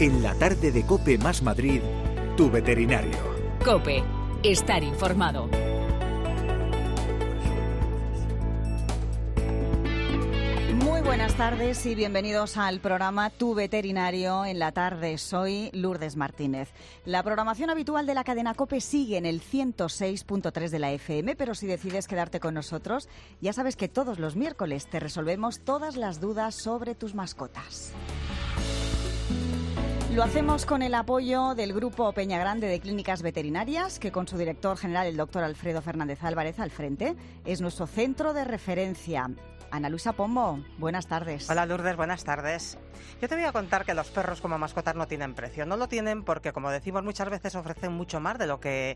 En la tarde de COPE más Madrid, tu veterinario. COPE, estar informado. Muy buenas tardes y bienvenidos al programa Tu Veterinario en la tarde. Soy Lourdes Martínez. La programación habitual de la cadena COPE sigue en el 106.3 de la FM, pero si decides quedarte con nosotros, ya sabes que todos los miércoles te resolvemos todas las dudas sobre tus mascotas. Lo hacemos con el apoyo del Grupo Peña Grande de Clínicas Veterinarias, que con su director general, el doctor Alfredo Fernández Álvarez, al frente, es nuestro centro de referencia. Ana Luisa Pombo, buenas tardes. Hola Lourdes, buenas tardes. Yo te voy a contar que los perros como mascotas no tienen precio. No lo tienen porque, como decimos, muchas veces ofrecen mucho más de lo que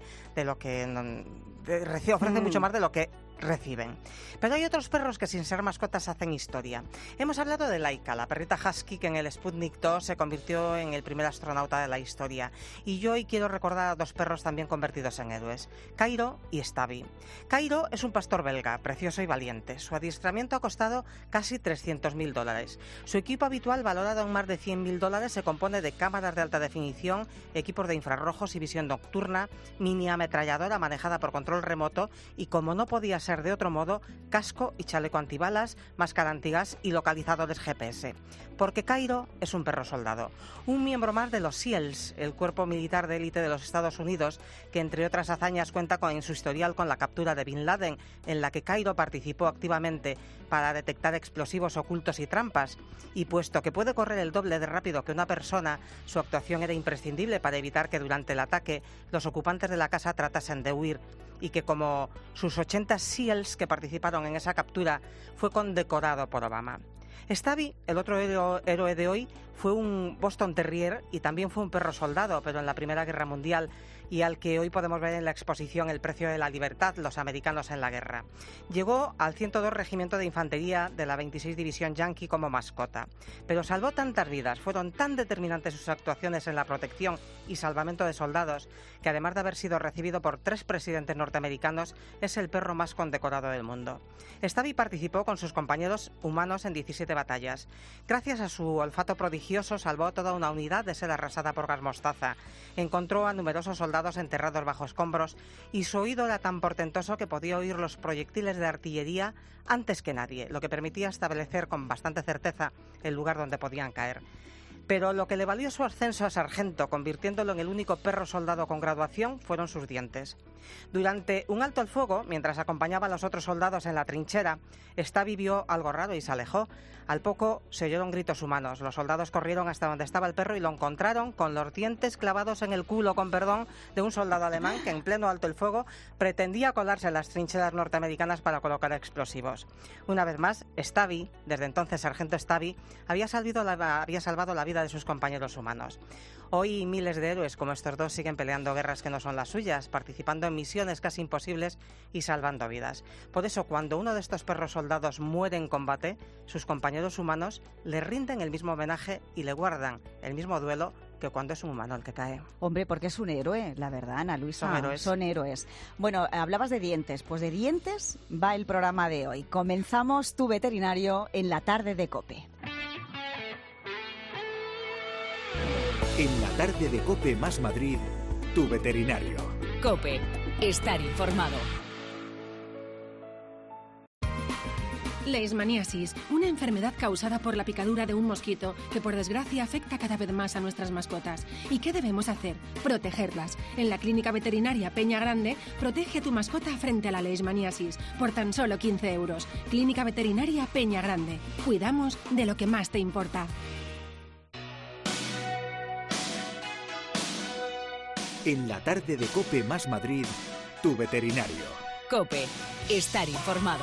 ofrecen mucho más de lo que reciben. Pero hay otros perros que sin ser mascotas hacen historia. Hemos hablado de Laika, la perrita husky que en el Sputnik 2 se convirtió en el primer astronauta de la historia. Y yo hoy quiero recordar a dos perros también convertidos en héroes, Cairo y Stavi. Cairo es un pastor belga, precioso y valiente. Su adiestramiento ha costado casi $300.000. Su equipo habitual, valorado en más de $100.000, se compone de cámaras de alta definición, equipos de infrarrojos y visión nocturna, mini ametralladora manejada por control remoto y, como no podía ser de otro modo, casco y chaleco antibalas, máscara antigas y localizadores GPS. Porque Cairo es un perro soldado, un miembro más de los SEALs, el cuerpo militar de élite de los Estados Unidos, que entre otras hazañas cuenta en su historial con la captura de Bin Laden, en la que Cairo participó activamente para detectar explosivos ocultos y trampas. Y puesto que puede correr el doble de rápido que una persona, su actuación era imprescindible para evitar que durante el ataque los ocupantes de la casa tratasen de huir, y que, como sus 80 SEALs que participaron en esa captura, fue condecorado por Obama. Stavi, el otro héroe de hoy, fue un Boston Terrier y también fue un perro soldado, pero en la Primera Guerra Mundial, y al que hoy podemos ver en la exposición El precio de la libertad, los americanos en la guerra. Llegó al 102 Regimiento de Infantería de la 26 División Yankee como mascota, pero salvó tantas vidas, fueron tan determinantes sus actuaciones en la protección y salvamento de soldados, que además de haber sido recibido por 3 presidentes norteamericanos, es el perro más condecorado del mundo. Stavi participó con sus compañeros humanos en 17 batallas. Gracias a su olfato prodigioso, salvó a toda una unidad de ser arrasada por gas mostaza. Encontró a numerosos soldados enterrados bajo escombros y su oído era tan portentoso que podía oír los proyectiles de artillería antes que nadie, lo que permitía establecer con bastante certeza el lugar donde podían caer. Pero lo que le valió su ascenso a sargento, convirtiéndolo en el único perro soldado con graduación, fueron sus dientes. Durante un alto el fuego, mientras acompañaba a los otros soldados en la trinchera, Stavi vio algo raro y se alejó. Al poco se oyeron gritos humanos. Los soldados corrieron hasta donde estaba el perro y lo encontraron con los dientes clavados en el culo, con perdón, de un soldado alemán que en pleno alto el fuego pretendía colarse en las trincheras norteamericanas para colocar explosivos. Una vez más, Stavi, desde entonces sargento Stavi, había salvado la vida de sus compañeros humanos. Hoy miles de héroes como estos dos siguen peleando guerras que no son las suyas, participando en misiones casi imposibles y salvando vidas. Por eso, cuando uno de estos perros soldados muere en combate, sus compañeros humanos le rinden el mismo homenaje y le guardan el mismo duelo que cuando es un humano el que cae. Hombre, porque es un héroe, la verdad, Ana Luisa. Son héroes. Bueno, hablabas de dientes. Pues de dientes va el programa de hoy. Comenzamos Tu Veterinario en la tarde de COPE. En la tarde de COPE más Madrid, tu veterinario. COPE, estar informado. Leishmaniasis, una enfermedad causada por la picadura de un mosquito que por desgracia afecta cada vez más a nuestras mascotas. ¿Y qué debemos hacer? Protegerlas. En la Clínica Veterinaria Peña Grande, protege a tu mascota frente a la leishmaniasis por tan solo 15 euros. Clínica Veterinaria Peña Grande. Cuidamos de lo que más te importa. En la tarde de COPE más Madrid, tu veterinario. COPE, estar informado.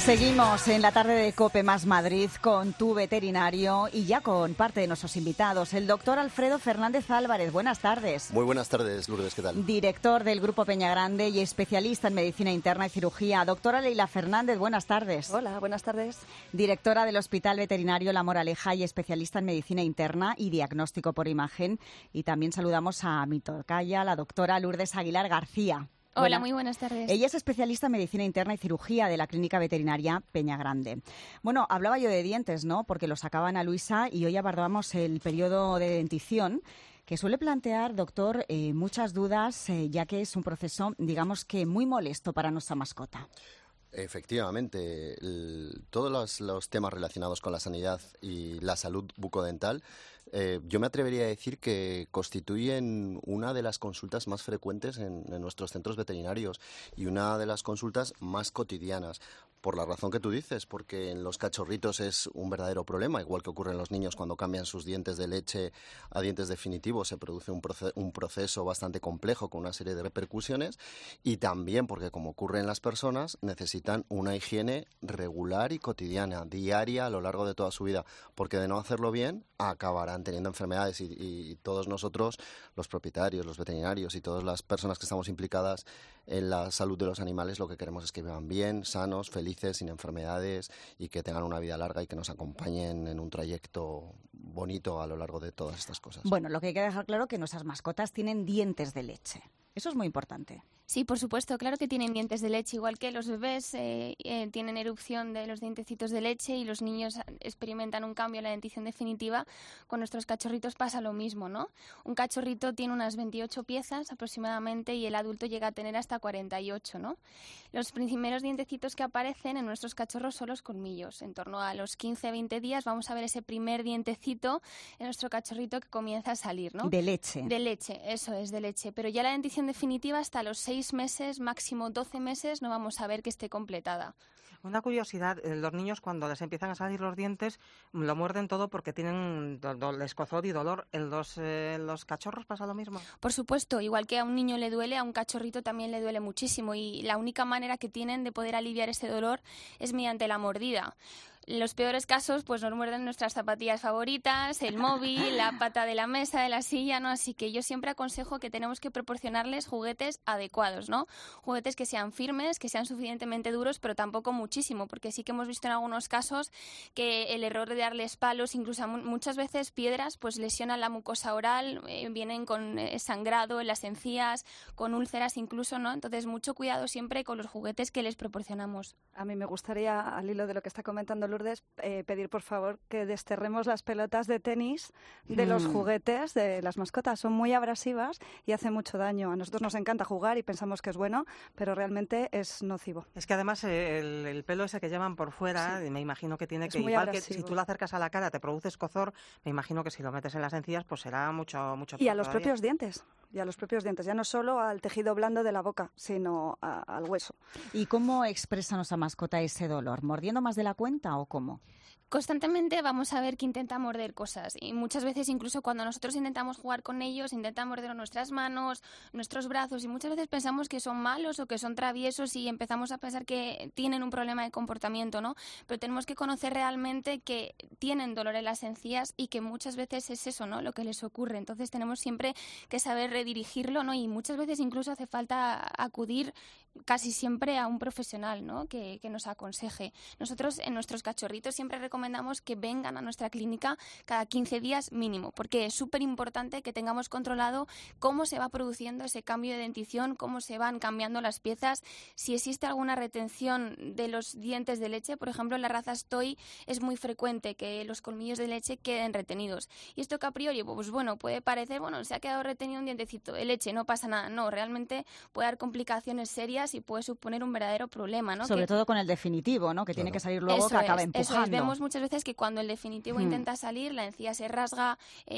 Seguimos en la tarde de COPE más Madrid con Tu Veterinario y ya con parte de nuestros invitados, el doctor Alfredo Fernández Álvarez. Buenas tardes. Muy buenas tardes, Lourdes, ¿qué tal? Director del Grupo Peñagrande y especialista en medicina interna y cirugía. Doctora Leila Fernández, buenas tardes. Hola, buenas tardes. Directora del Hospital Veterinario La Moraleja y especialista en medicina interna y diagnóstico por imagen. Y también saludamos a mi tocaya, la doctora Lourdes Aguilar García. Hola, muy buenas tardes. Ella es especialista en medicina interna y cirugía de la Clínica Veterinaria Peñagrande. Bueno, hablaba yo de dientes, ¿no? Porque lo sacaba Ana Luisa y hoy abordamos el periodo de dentición, que suele plantear, doctor, muchas dudas, ya que es un proceso, digamos que muy molesto para nuestra mascota. Efectivamente, todos los temas relacionados con la sanidad y la salud bucodental, yo me atrevería a decir que constituyen una de las consultas más frecuentes en nuestros centros veterinarios y una de las consultas más cotidianas. Por la razón que tú dices, porque en los cachorritos es un verdadero problema, igual que ocurre en los niños cuando cambian sus dientes de leche a dientes definitivos, se produce un proceso bastante complejo con una serie de repercusiones, y también porque, como ocurre en las personas, necesitan una higiene regular y cotidiana, diaria a lo largo de toda su vida, porque de no hacerlo bien acabarán teniendo enfermedades y todos nosotros, los propietarios, los veterinarios y todas las personas que estamos implicadas en la salud de los animales, lo que queremos es que vivan bien, sanos, felices, sin enfermedades y que tengan una vida larga y que nos acompañen en un trayecto bonito a lo largo de todas estas cosas. Bueno, lo que hay que dejar claro es que nuestras mascotas tienen dientes de leche. Eso es muy importante. Sí, por supuesto, claro que tienen dientes de leche, igual que los bebés tienen erupción de los dientecitos de leche y los niños experimentan un cambio en la dentición definitiva. Con nuestros cachorritos pasa lo mismo, ¿no? Un cachorrito tiene unas 28 piezas aproximadamente y el adulto llega a tener hasta 48, ¿no? Los primeros dientecitos que aparecen en nuestros cachorros son los colmillos. En torno a los 15-20 días vamos a ver ese primer dientecito en nuestro cachorrito que comienza a salir, ¿no? De leche. De leche, eso es, de leche. Pero ya la dentición definitiva hasta los 6 meses, máximo 12 meses, no vamos a ver que esté completada. Una curiosidad, los niños cuando les empiezan a salir los dientes lo muerden todo porque tienen escozor y dolor. ¿En los cachorros pasa lo mismo? Por supuesto, igual que a un niño le duele, a un cachorrito también le duele muchísimo y la única manera que tienen de poder aliviar ese dolor es mediante la mordida. En los peores casos, pues nos muerden nuestras zapatillas favoritas, el móvil, la pata de la mesa, de la silla, ¿no? Así que yo siempre aconsejo que tenemos que proporcionarles juguetes adecuados, ¿no? Juguetes que sean firmes, que sean suficientemente duros, pero tampoco muchísimo, porque sí que hemos visto en algunos casos que el error de darles palos, incluso muchas veces piedras, pues lesionan la mucosa oral, vienen con sangrado en las encías, con úlceras incluso, ¿no? Entonces, mucho cuidado siempre con los juguetes que les proporcionamos. A mí me gustaría, al hilo de lo que está comentando Lourdes, pedir por favor que desterremos las pelotas de tenis de los juguetes de las mascotas. Son muy abrasivas y hacen mucho daño. A nosotros nos encanta jugar y pensamos que es bueno, pero realmente es nocivo. Es que además el pelo ese que llevan por fuera, sí, me imagino que tiene es que, muy igual abrasivo. Que si tú lo acercas a la cara te produce escozor, me imagino que si lo metes en las encías pues será mucho Y a los todavía. propios dientes. Y a los propios dientes, ya no solo al tejido blando de la boca, sino al hueso. ¿Y cómo expresa nuestra mascota ese dolor? ¿Mordiendo más de la cuenta o cómo? Constantemente vamos a ver que intenta morder cosas y muchas veces incluso cuando nosotros intentamos jugar con ellos intentan morder nuestras manos, nuestros brazos y muchas veces pensamos que son malos o que son traviesos y empezamos a pensar que tienen un problema de comportamiento, ¿no? Pero tenemos que conocer realmente que tienen dolor en las encías y que muchas veces es eso, ¿no? Lo que les ocurre. Entonces tenemos siempre que saber redirigirlo, ¿no? Y muchas veces incluso hace falta acudir casi siempre a un profesional, ¿no? que nos aconseje. Nosotros en nuestros cachorritos siempre recomendamos que vengan a nuestra clínica cada 15 días mínimo, porque es súper importante que tengamos controlado cómo se va produciendo ese cambio de dentición, cómo se van cambiando las piezas, si existe alguna retención de los dientes de leche. Por ejemplo, en la raza Toy es muy frecuente que los colmillos de leche queden retenidos. Y esto que a priori, pues bueno, puede parecer, bueno, se ha quedado retenido un dientecito de leche, no pasa nada. No, realmente puede dar complicaciones serias y puede suponer un verdadero problema, ¿no? Sobre todo con el definitivo, ¿no? Que tiene que salir luego, que acaba empujando. Eso es. Vemos muchas veces que cuando el definitivo intenta salir, la encía se rasga,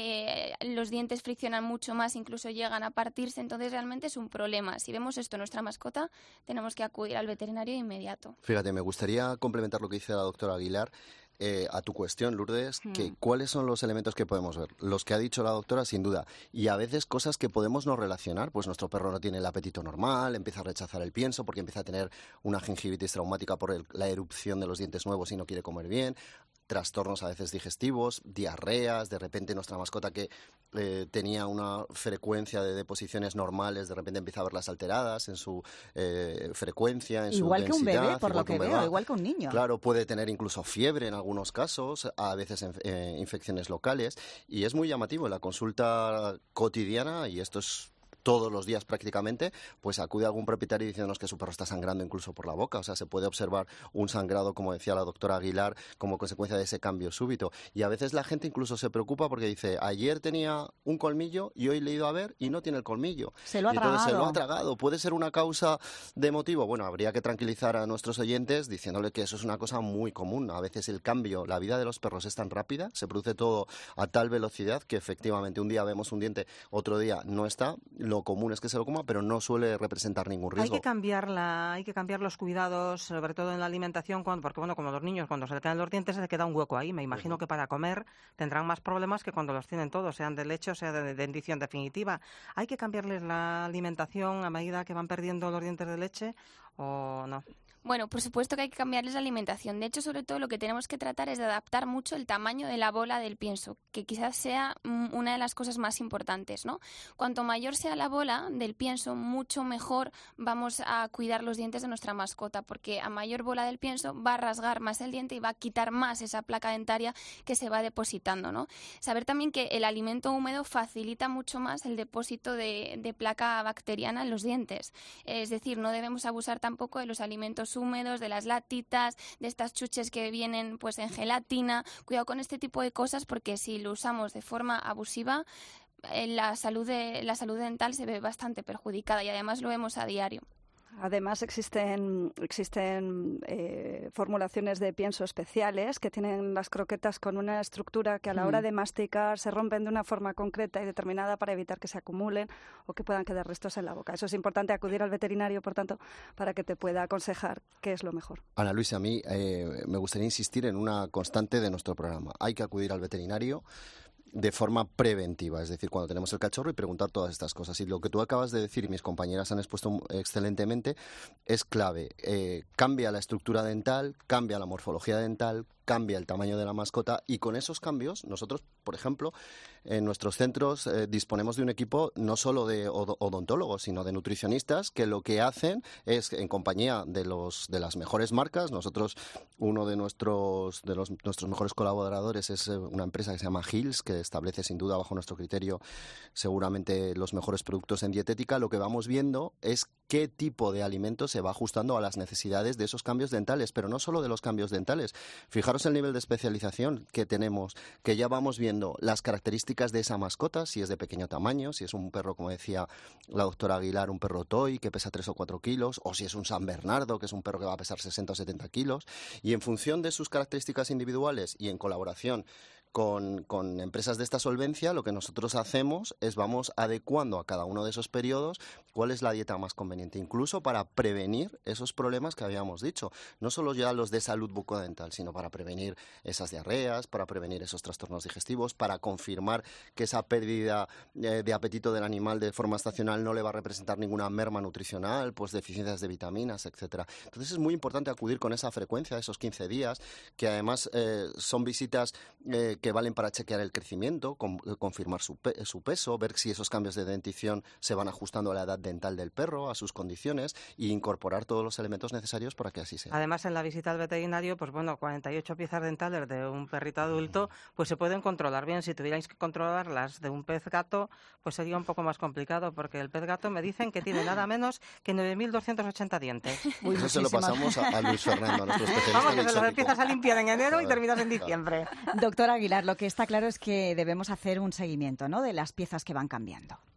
los dientes friccionan mucho más, incluso llegan a partirse, entonces realmente es un problema. Si vemos esto en nuestra mascota, tenemos que acudir al veterinario de inmediato. Fíjate, me gustaría complementar lo que dice la doctora Aguilar. a tu cuestión, Lourdes, que ¿cuáles son los elementos que podemos ver? Los que ha dicho la doctora, sin duda. Y a veces cosas que podemos no relacionar. Pues nuestro perro no tiene el apetito normal, empieza a rechazar el pienso porque empieza a tener una gingivitis traumática por la erupción de los dientes nuevos y no quiere comer bien. Trastornos a veces digestivos, diarreas, de repente nuestra mascota que tenía una frecuencia de deposiciones normales, de repente empieza a verlas alteradas en su frecuencia, en igual su densidad. Igual que un bebé, por lo que veo, igual que un niño. Claro, puede tener incluso fiebre en algunos casos, a veces infecciones locales, y es muy llamativo en la consulta cotidiana, y esto es todos los días prácticamente, pues acude a algún propietario diciéndonos que su perro está sangrando incluso por la boca. O sea, se puede observar un sangrado, como decía la doctora Aguilar, como consecuencia de ese cambio súbito. Y a veces la gente incluso se preocupa porque dice, ayer tenía un colmillo y hoy le he ido a ver y no tiene el colmillo. Se lo ha tragado. Entonces se lo ha tragado. ¿Puede ser una causa de motivo? Bueno, habría que tranquilizar a nuestros oyentes diciéndole que eso es una cosa muy común. A veces el cambio, la vida de los perros es tan rápida, se produce todo a tal velocidad que efectivamente un día vemos un diente, otro día no está. Lo común es que se lo coma, pero no suele representar ningún riesgo. Hay que cambiar los cuidados, sobre todo en la alimentación, porque bueno, como los niños, cuando se le caen los dientes, se le queda un hueco ahí. Me imagino que para comer tendrán más problemas que cuando los tienen todos, sean de leche o sea de dentición definitiva. ¿Hay que cambiarles la alimentación a medida que van perdiendo los dientes de leche o no? Bueno, por supuesto que hay que cambiarles la alimentación. De hecho, sobre todo lo que tenemos que tratar es de adaptar mucho el tamaño de la bola del pienso, que quizás sea una de las cosas más importantes, ¿no? Cuanto mayor sea la bola del pienso, mucho mejor vamos a cuidar los dientes de nuestra mascota, porque a mayor bola del pienso va a rasgar más el diente y va a quitar más esa placa dentaria que se va depositando, ¿no? Saber también que el alimento húmedo facilita mucho más el depósito de placa bacteriana en los dientes. Es decir, no debemos abusar tampoco de los alimentos húmedos, de las latitas, de estas chuches que vienen pues en gelatina. Cuidado con este tipo de cosas, porque si lo usamos de forma abusiva, la salud dental se ve bastante perjudicada, y además lo vemos a diario. Además existen formulaciones de pienso especiales que tienen las croquetas con una estructura que a la hora de masticar se rompen de una forma concreta y determinada para evitar que se acumulen o que puedan quedar restos en la boca. Eso es importante, acudir al veterinario, por tanto, para que te pueda aconsejar qué es lo mejor. Ana Luisa, a mí me gustaría insistir en una constante de nuestro programa. Hay que acudir al veterinario de forma preventiva, es decir, cuando tenemos el cachorro, y preguntar todas estas cosas. Y lo que tú acabas de decir, y mis compañeras han expuesto excelentemente, es clave. Cambia la estructura dental, cambia la morfología dental, cambia el tamaño de la mascota, y con esos cambios nosotros, por ejemplo, en nuestros centros disponemos de un equipo no solo de odontólogos, sino de nutricionistas, que lo que hacen es, en compañía de las mejores marcas, nosotros, uno de nuestros mejores colaboradores es una empresa que se llama Hills, que establece sin duda bajo nuestro criterio seguramente los mejores productos en dietética. Lo que vamos viendo es qué tipo de alimento se va ajustando a las necesidades de esos cambios dentales, pero no solo de los cambios dentales. Fijaros el nivel de especialización que tenemos, que ya vamos viendo las características de esa mascota, si es de pequeño tamaño, si es un perro, como decía la doctora Aguilar, un perro toy que pesa 3 o 4 kilos, o si es un San Bernardo, que es un perro que va a pesar 60 o 70 kilos, y en función de sus características individuales y en colaboración con empresas de esta solvencia, lo que nosotros hacemos es vamos adecuando a cada uno de esos periodos cuál es la dieta más conveniente, incluso para prevenir esos problemas que habíamos dicho, no solo ya los de salud bucodental, sino para prevenir esas diarreas, para prevenir esos trastornos digestivos, para confirmar que esa pérdida de apetito del animal de forma estacional no le va a representar ninguna merma nutricional, pues deficiencias de vitaminas, etcétera. Entonces es muy importante acudir con esa frecuencia, esos 15 días, que además son visitas que valen para chequear el crecimiento, confirmar su peso, ver si esos cambios de dentición se van ajustando a la edad dental del perro, a sus condiciones, e incorporar todos los elementos necesarios para que así sea. Además, en la visita al veterinario, pues bueno, 48 piezas dentales de un perrito adulto, pues se pueden controlar bien. Si tuvierais que controlarlas de un pez gato, pues sería un poco más complicado, porque el pez gato me dicen que tiene nada menos que 9.280 dientes. Uy, eso se lo pasamos a Luis Fernando, a nuestro especialista. Vamos, que se los empiezas a limpiar en enero y terminas en diciembre. Doctora Aguilar, lo que está claro es que debemos hacer un seguimiento, ¿no?, de las piezas que van cambiando.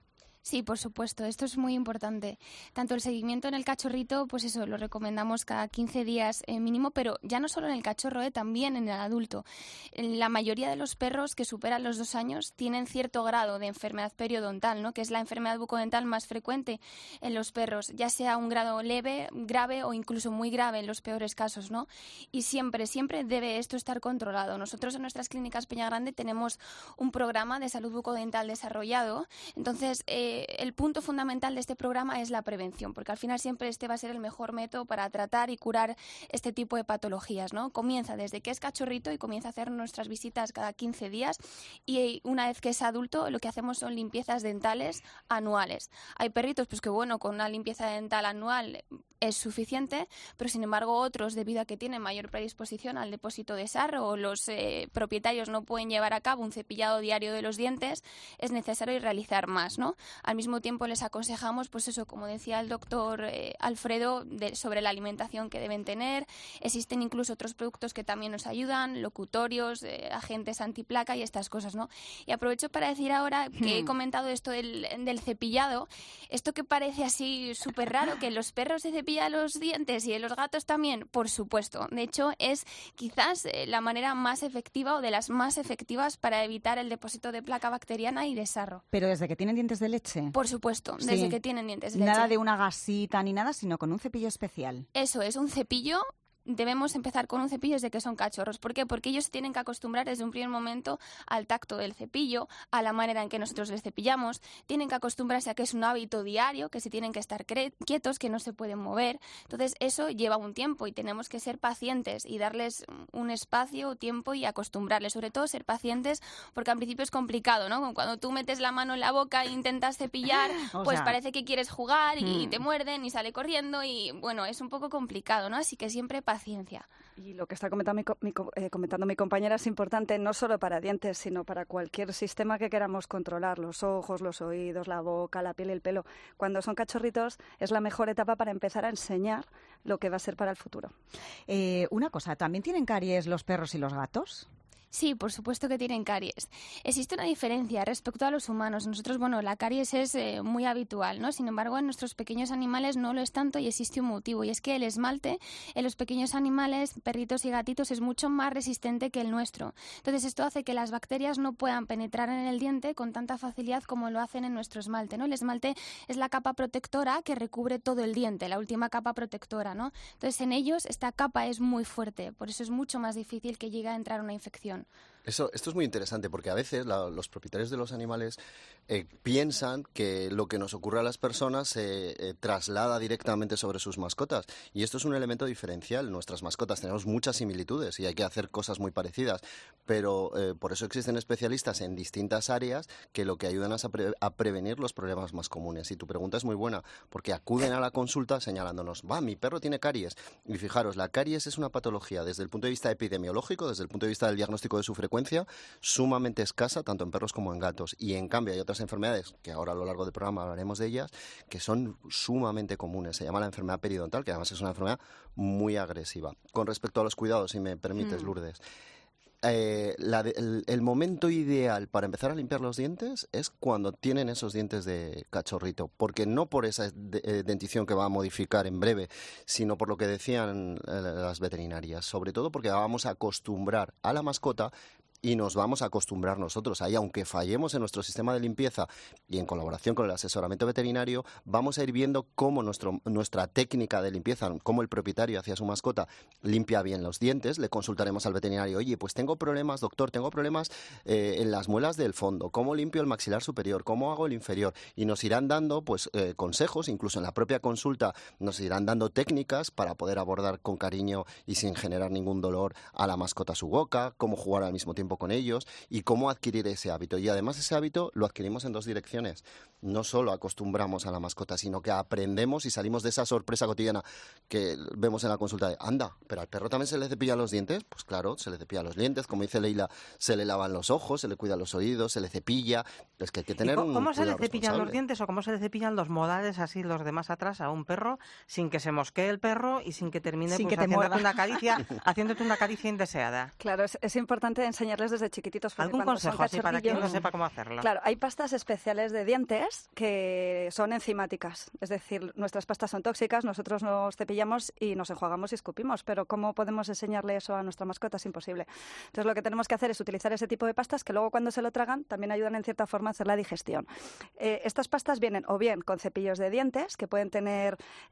Sí, por supuesto, esto es muy importante. Tanto el seguimiento en el cachorrito, pues eso, lo recomendamos cada 15 días mínimo, pero ya no solo en el cachorro, también en el adulto. La mayoría de los perros que superan los 2 años tienen cierto grado de enfermedad periodontal, ¿no? Que es la enfermedad bucodental más frecuente en los perros, ya sea un grado leve, grave o incluso muy grave en los peores casos, ¿no? Y siempre debe esto estar controlado. Nosotros en nuestras clínicas Peñagrande tenemos un programa de salud bucodental desarrollado, entonces el punto fundamental de este programa es la prevención, porque al final siempre este va a ser el mejor método para tratar y curar este tipo de patologías, ¿no? Comienza desde que es cachorrito y comienza a hacer nuestras visitas cada 15 días y una vez que es adulto lo que hacemos son limpiezas dentales anuales. Hay perritos pues que bueno, con una limpieza dental anual es suficiente, pero sin embargo otros, debido a que tienen mayor predisposición al depósito de sarro o los propietarios no pueden llevar a cabo un cepillado diario de los dientes, es necesario realizar más, ¿no? Al mismo tiempo les aconsejamos, pues eso, como decía el doctor Alfredo, sobre la alimentación que deben tener. Existen incluso otros productos que también nos ayudan, locutorios, agentes antiplaca y estas cosas, ¿no? Y aprovecho para decir ahora que he comentado esto del cepillado, esto que parece así súper raro, que los perros se cepillan los dientes y los gatos también, por supuesto. De hecho, es quizás la manera más efectiva o de las más efectivas para evitar el depósito de placa bacteriana y de sarro. ¿Pero desde que tienen dientes de leche? Por supuesto, desde que tienen dientes de leche. Nada de una gasita ni nada, sino con un cepillo especial. Eso es, un cepillo. Debemos empezar con un cepillo desde que son cachorros. ¿Por qué? Porque ellos se tienen que acostumbrar desde un primer momento al tacto del cepillo, a la manera en que nosotros les cepillamos. Tienen que acostumbrarse a que es un hábito diario, que se tienen que estar quietos, que no se pueden mover. Entonces eso lleva un tiempo y tenemos que ser pacientes y darles un espacio, tiempo y acostumbrarles. Sobre todo ser pacientes porque al principio es complicado, ¿no? Cuando tú metes la mano en la boca e intentas cepillar, pues parece que quieres jugar y te muerden y sale corriendo y bueno, es un poco complicado, ¿no? Así que siempre paciencia. Y lo que está comentando mi compañera es importante no solo para dientes, sino para cualquier sistema que queramos controlar, los ojos, los oídos, la boca, la piel y el pelo. Cuando son cachorritos es la mejor etapa para empezar a enseñar lo que va a ser para el futuro. Una cosa, ¿también tienen caries los perros y los gatos? Sí, por supuesto que tienen caries. Existe una diferencia respecto a los humanos. Nosotros, bueno, la caries es muy habitual, ¿no? Sin embargo, en nuestros pequeños animales no lo es tanto y existe un motivo. Y es que el esmalte en los pequeños animales, perritos y gatitos, es mucho más resistente que el nuestro. Entonces, esto hace que las bacterias no puedan penetrar en el diente con tanta facilidad como lo hacen en nuestro esmalte, ¿no? El esmalte es la capa protectora que recubre todo el diente, la última capa protectora, ¿no? Entonces, en ellos esta capa es muy fuerte. Por eso es mucho más difícil que llegue a entrar una infección. Esto es muy interesante porque a veces los propietarios de los animales piensan que lo que nos ocurre a las personas se traslada directamente sobre sus mascotas y esto es un elemento diferencial. Nuestras mascotas tenemos muchas similitudes y hay que hacer cosas muy parecidas, pero por eso existen especialistas en distintas áreas que lo que ayudan es a prevenir los problemas más comunes. Y tu pregunta es muy buena porque acuden a la consulta señalándonos, mi perro tiene caries. Y fijaros, la caries es una patología desde el punto de vista epidemiológico, desde el punto de vista del diagnóstico de su frecuencia, sumamente escasa tanto en perros como en gatos y en cambio hay otras enfermedades que ahora a lo largo del programa hablaremos de ellas que son sumamente comunes. Se llama la enfermedad periodontal, que además es una enfermedad muy agresiva. Con respecto a los cuidados, si me permites, Lourdes, el momento ideal para empezar a limpiar los dientes es cuando tienen esos dientes de cachorrito, porque no por esa dentición que va a modificar en breve, sino por lo que decían las veterinarias, sobre todo porque vamos a acostumbrar a la mascota y nos vamos a acostumbrar nosotros. Ahí, aunque fallemos en nuestro sistema de limpieza y en colaboración con el asesoramiento veterinario, vamos a ir viendo cómo nuestra técnica de limpieza, cómo el propietario hacia su mascota limpia bien los dientes. Le consultaremos al veterinario, oye, pues tengo problemas, doctor, tengo problemas en las muelas del fondo, ¿cómo limpio el maxilar superior? ¿Cómo hago el inferior? Y nos irán dando pues consejos, incluso en la propia consulta nos irán dando técnicas para poder abordar con cariño y sin generar ningún dolor a la mascota su boca, cómo jugar al mismo tiempo con ellos y cómo adquirir ese hábito. Y además ese hábito lo adquirimos en dos direcciones. No solo acostumbramos a la mascota, sino que aprendemos y salimos de esa sorpresa cotidiana que vemos en la consulta de, anda, ¿pero al perro también se le cepillan los dientes? Pues claro, se le cepillan los dientes, como dice Leila, se le lavan los ojos, se le cuidan los oídos, se le cepilla. Es que hay que tener un ¿Cómo se le cepillan responsable. los dientes o cómo se le cepillan los modales, así los de más atrás, a un perro sin que se mosquee el perro y sin que termine Sin pues, que te haciéndote una caricia indeseada? Claro, es importante enseñar enseñarles desde chiquititos. Porque ¿Algún cuando son consejo así para quien no cachorrillos- sepa cómo hacerlo? Claro, hay pastas especiales de dientes que son enzimáticas. Es decir, nuestras pastas son tóxicas, nosotros nos cepillamos y nos enjuagamos y escupimos, pero ¿cómo podemos enseñarle eso a nuestra mascota? Es imposible. Entonces lo que tenemos que hacer es utilizar ese tipo de pastas que luego cuando se lo tragan también ayudan en cierta forma a hacer la digestión. Estas pastas vienen o bien con cepillos de dientes, que pueden tener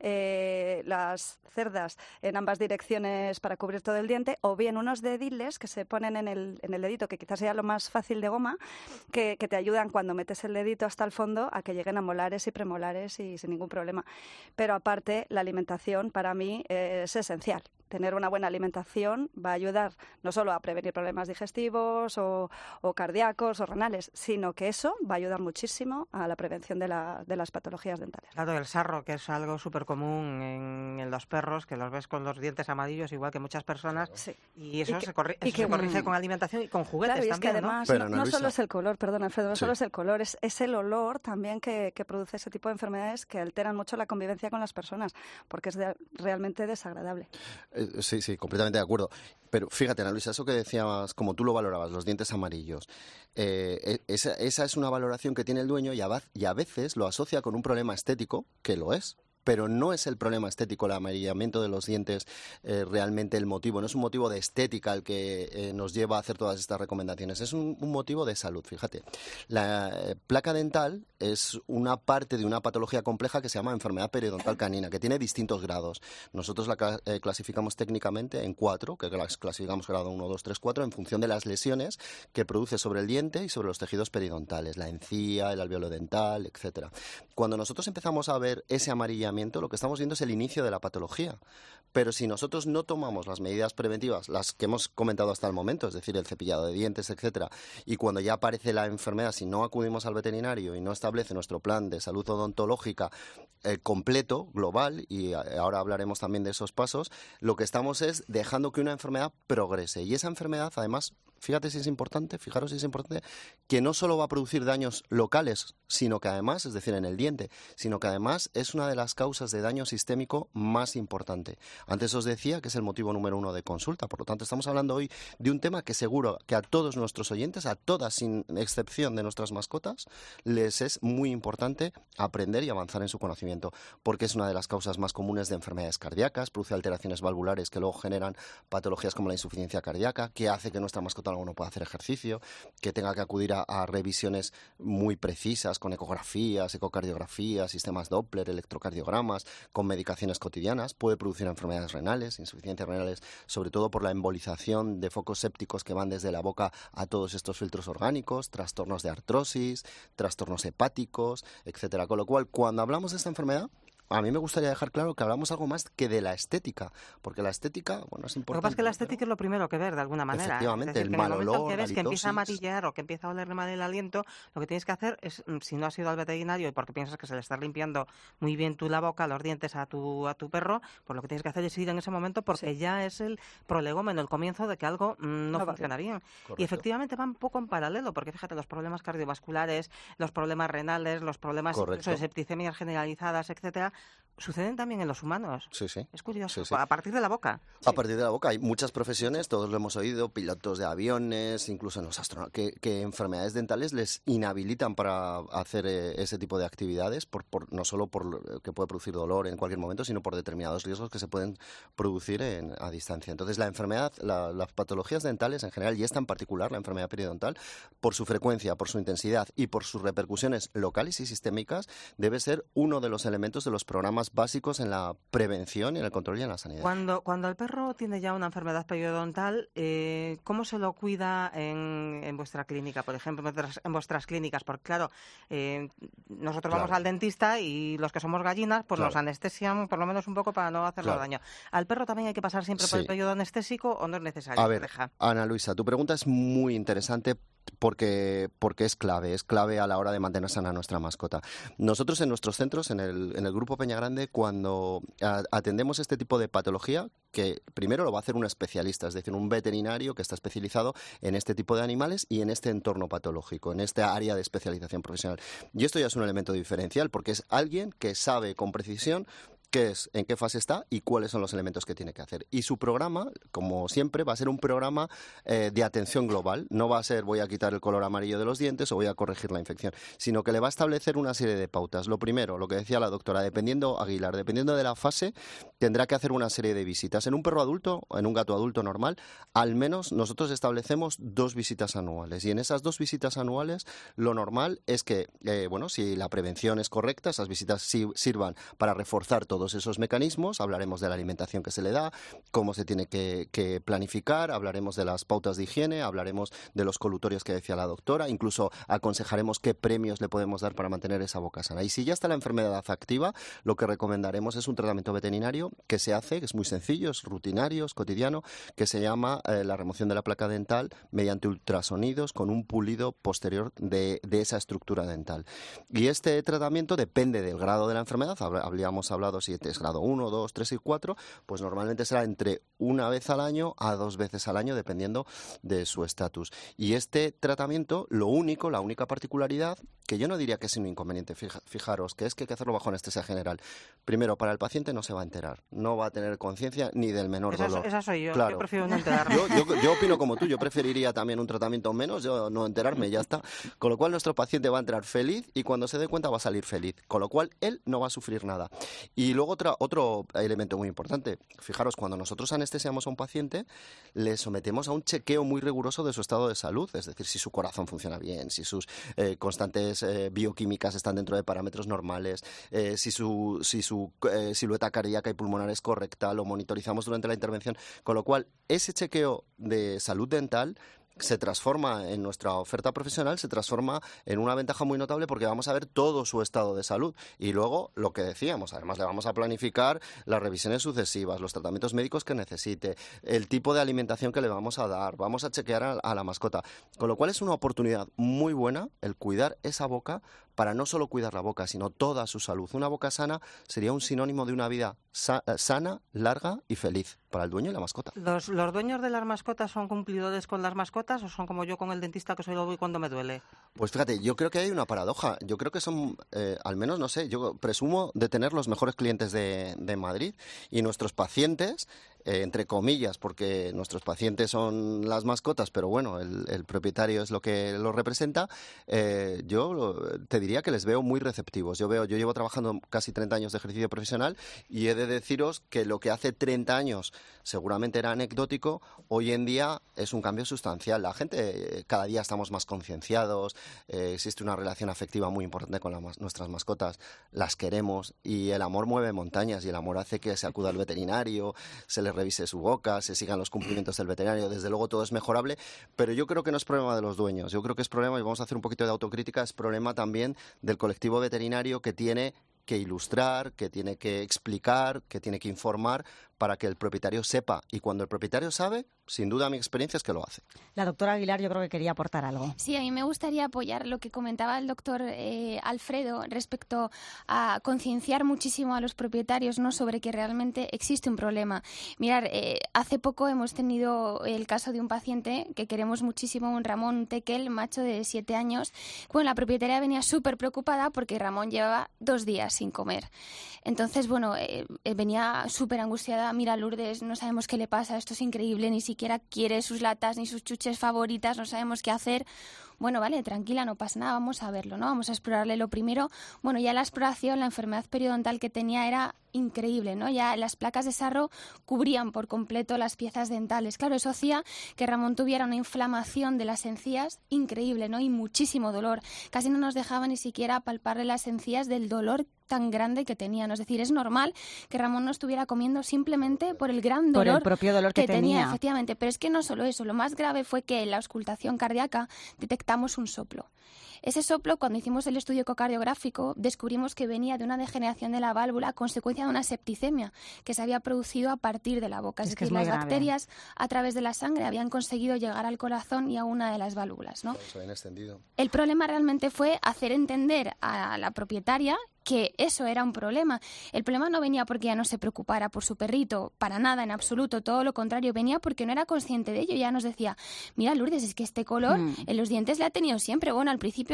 las cerdas en ambas direcciones para cubrir todo el diente, o bien unos dediles que se ponen en el dedito, que quizás sea lo más fácil de goma, que te ayudan cuando metes el dedito hasta el fondo a que lleguen a molares y premolares y sin ningún problema. Pero aparte, la alimentación para mí es esencial. Tener una buena alimentación va a ayudar no solo a prevenir problemas digestivos o cardíacos o renales, sino que eso va a ayudar muchísimo a la prevención de las patologías dentales. Claro, el sarro, que es algo súper común en los perros, que los ves con los dientes amarillos, igual que muchas personas, Sí. y eso se corrige que con alimentación y con juguetes Claro, y es que también, ¿no? además Pero, Ana no Luisa. solo es el color, perdón, Alfredo, no Sí. solo es el color, es el olor también que produce ese tipo de enfermedades que alteran mucho la convivencia con las personas, porque es realmente desagradable. Sí, completamente de acuerdo. Pero fíjate, Ana Luisa, eso que decías, como tú lo valorabas, los dientes amarillos, esa es una valoración que tiene el dueño y a veces lo asocia con un problema estético, que lo es. Pero no es el problema estético, el amarillamiento de los dientes realmente el motivo. No es un motivo de estética el que nos lleva a hacer todas estas recomendaciones. Es un motivo de salud, fíjate. La placa dental es una parte de una patología compleja que se llama enfermedad periodontal canina, que tiene distintos grados. Nosotros la clasificamos técnicamente en 4, que las clasificamos grado 1, 2, 3, 4, en función de las lesiones que produce sobre el diente y sobre los tejidos periodontales, la encía, el alvéolo dental, etcétera. Cuando nosotros empezamos a ver ese amarillamiento, lo que estamos viendo es el inicio de la patología. Pero si nosotros no tomamos las medidas preventivas, las que hemos comentado hasta el momento, es decir, el cepillado de dientes, etcétera, y cuando ya aparece la enfermedad, si no acudimos al veterinario y no establece nuestro plan de salud odontológica completo, global, y ahora hablaremos también de esos pasos, lo que estamos es dejando que una enfermedad progrese. Y esa enfermedad, además, fijaros si es importante, que no solo va a producir daños locales, sino que además, es decir, en el diente, sino que además es una de las causas de daño sistémico más importante. Antes os decía que es el motivo número 1 de consulta, por lo tanto estamos hablando hoy de un tema que seguro que a todos nuestros oyentes, a todas sin excepción de nuestras mascotas, les es muy importante aprender y avanzar en su conocimiento, porque es una de las causas más comunes de enfermedades cardíacas, produce alteraciones valvulares que luego generan patologías como la insuficiencia cardíaca, que hace que nuestra mascota no pueda hacer ejercicio, que tenga que acudir a revisiones muy precisas con ecografías, ecocardiografías, sistemas Doppler, electrocardiogramas, con medicaciones cotidianas. Puede producir enfermedades renales, insuficiencias renales, sobre todo por la embolización de focos sépticos que van desde la boca a todos estos filtros orgánicos, trastornos de artrosis, trastornos hepáticos, etcétera. Con lo cual, cuando hablamos de esta enfermedad, a mí me gustaría dejar claro que hablamos algo más que de la estética, porque la estética, bueno, es importante. Lo que pasa es que la estética es lo primero que ver, de alguna manera. Efectivamente, Es decir, el que mal en el momento olor, que ves que empieza a halitosis. amarillar o que empieza a oler mal el aliento, lo que tienes que hacer es, si no has ido al veterinario y porque piensas que se le está limpiando muy bien tú la boca, los dientes a tu perro, pues lo que tienes que hacer es ir en ese momento porque ya es el prolegómeno, el comienzo de que algo no funciona bien. Correcto. Y efectivamente va un poco en paralelo, porque fíjate, los problemas cardiovasculares, los problemas renales, los problemas incluso de septicemias generalizadas, etcétera, suceden también en los humanos. Sí. Es curioso, Sí. a partir de la boca. A partir de la boca hay muchas profesiones, todos lo hemos oído, pilotos de aviones, incluso en los astronautas, que enfermedades dentales les inhabilitan para hacer ese tipo de actividades, no solo por que puede producir dolor en cualquier momento, sino por determinados riesgos que se pueden producir a distancia. Entonces, la enfermedad, las patologías dentales en general, y esta en particular, la enfermedad periodontal, por su frecuencia, por su intensidad y por sus repercusiones locales y sistémicas, debe ser uno de los elementos de los programas básicos en la prevención y en el control y en la sanidad. Cuando el perro tiene ya una enfermedad periodontal, ¿cómo se lo cuida en vuestra clínica, por ejemplo, en vuestras clínicas? Porque claro, nosotros vamos al dentista y los que somos gallinas, pues nos anestesian por lo menos un poco para no hacernos daño. ¿Al perro también hay que pasar siempre por el periodo anestésico o no es necesario? A ver, Ana Luisa, tu pregunta es muy interesante porque es clave a la hora de mantener sana nuestra mascota. Nosotros en nuestros centros, en el Grupo Peña Grande, cuando atendemos este tipo de patología, que primero lo va a hacer un especialista, es decir, un veterinario que está especializado en este tipo de animales y en este entorno patológico, en esta área de especialización profesional. Y esto ya es un elemento diferencial, porque es alguien que sabe con precisión qué es, en qué fase está y cuáles son los elementos que tiene que hacer. Y su programa, como siempre, va a ser un programa de atención global. No va a ser voy a quitar el color amarillo de los dientes o voy a corregir la infección, sino que le va a establecer una serie de pautas. Lo primero, lo que decía la doctora, dependiendo de la fase, tendrá que hacer una serie de visitas. En un perro adulto, en un gato adulto normal, al menos nosotros establecemos 2 visitas anuales. Y en esas 2 visitas anuales, lo normal es que, si la prevención es correcta, esas visitas sirvan para reforzar todos esos mecanismos. Hablaremos de la alimentación que se le da, cómo se tiene que planificar, hablaremos de las pautas de higiene, hablaremos de los colutorios que decía la doctora, incluso aconsejaremos qué premios le podemos dar para mantener esa boca sana. Y si ya está la enfermedad activa, lo que recomendaremos es un tratamiento veterinario que se hace, que es muy sencillo, es rutinario, es cotidiano, que se llama la remoción de la placa dental mediante ultrasonidos con un pulido posterior de esa estructura dental. Y este tratamiento depende del grado de la enfermedad. Habíamos hablado si es grado 1, 2, 3 y 4, pues normalmente será entre 1 vez al año a 2 veces al año, dependiendo de su estatus. Y este tratamiento, la única particularidad, que yo no diría que es un inconveniente, fijaros, que es que hay que hacerlo bajo anestesia general. Primero, para el paciente no se va a enterar, no va a tener conciencia ni del menor dolor. Esa soy yo, claro. Yo prefiero no enterarme. Yo opino como tú, yo preferiría también un tratamiento menos, yo no enterarme, ya está. Con lo cual nuestro paciente va a entrar feliz y cuando se dé cuenta va a salir feliz, con lo cual él no va a sufrir nada. Y luego otro elemento muy importante, fijaros, cuando nosotros anestesiamos a un paciente, le sometemos a un chequeo muy riguroso de su estado de salud, es decir, si su corazón funciona bien, si sus constantes bioquímicas están dentro de parámetros normales, si su silueta cardíaca y pulmonar es correcta, lo monitorizamos durante la intervención, con lo cual ese chequeo de salud dental se transforma en nuestra oferta profesional, se transforma en una ventaja muy notable porque vamos a ver todo su estado de salud. Y luego, lo que decíamos, además le vamos a planificar las revisiones sucesivas, los tratamientos médicos que necesite, el tipo de alimentación que le vamos a dar, vamos a chequear a la mascota. Con lo cual es una oportunidad muy buena el cuidar esa boca para no solo cuidar la boca, sino toda su salud. Una boca sana sería un sinónimo de una vida sana, larga y feliz para el dueño y la mascota. ¿Los dueños de las mascotas son cumplidores con las mascotas o son como yo con el dentista que solo voy cuando me duele? Pues fíjate, yo creo que hay una paradoja. Yo creo que son, al menos, no sé, yo presumo de tener los mejores clientes de Madrid y nuestros pacientes, entre comillas, porque nuestros pacientes son las mascotas, pero bueno, el propietario es lo que lo representa, yo te diría que les veo muy receptivos. Yo llevo trabajando casi 30 años de ejercicio profesional y he de deciros que lo que hace 30 años seguramente era anecdótico, hoy en día es un cambio sustancial. La gente, cada día estamos más concienciados, existe una relación afectiva muy importante con nuestras mascotas, las queremos y el amor mueve montañas y el amor hace que se acuda al veterinario, se les revise su boca, se sigan los cumplimientos del veterinario. Desde luego todo es mejorable, pero yo creo que no es problema de los dueños. Yo creo que es problema, y vamos a hacer un poquito de autocrítica, es problema también del colectivo veterinario que tiene que ilustrar, que tiene que explicar, que tiene que informar para que el propietario sepa. Y cuando el propietario sabe, sin duda mi experiencia es que lo hace. La doctora Aguilar yo creo que quería aportar algo. Sí, a mí me gustaría apoyar lo que comentaba el doctor Alfredo respecto a concienciar muchísimo a los propietarios, ¿no?, sobre que realmente existe un problema. Mirar, hace poco hemos tenido el caso de un paciente que queremos muchísimo, un Ramón Tequel, macho de 7 años. Bueno, la propietaria venía súper preocupada porque Ramón llevaba 2 días sin comer. Entonces, bueno, venía súper angustiada. Mira, Lourdes, no sabemos qué le pasa, esto es increíble, ni siquiera quiere sus latas ni sus chuches favoritas, no sabemos qué hacer. Bueno, vale, tranquila, no pasa nada, vamos a verlo, ¿no? Vamos a explorarle lo primero. Bueno, ya la exploración, la enfermedad periodontal que tenía era increíble, ¿no? Ya las placas de sarro cubrían por completo las piezas dentales. Claro, eso hacía que Ramón tuviera una inflamación de las encías increíble, ¿no? Y muchísimo dolor. Casi no nos dejaba ni siquiera palparle las encías del dolor tan grande que tenían. Es decir, es normal que Ramón no estuviera comiendo simplemente por el gran dolor, por el propio dolor que tenía. Efectivamente, pero es que no solo eso. Lo más grave fue que en la auscultación cardíaca detectamos un soplo. Ese soplo, cuando hicimos el estudio ecocardiográfico, descubrimos que venía de una degeneración de la válvula a consecuencia de una septicemia que se había producido a partir de la boca. Es decir, las bacterias a través de la sangre habían conseguido llegar al corazón y a una de las válvulas, ¿no? Se habían extendido. El problema realmente fue hacer entender a la propietaria que eso era un problema. El problema no venía porque ella no se preocupara por su perrito, para nada, en absoluto, todo lo contrario, venía porque no era consciente de ello. Ya nos decía, mira, Lourdes, es que este color en los dientes le ha tenido siempre. Bueno, al principio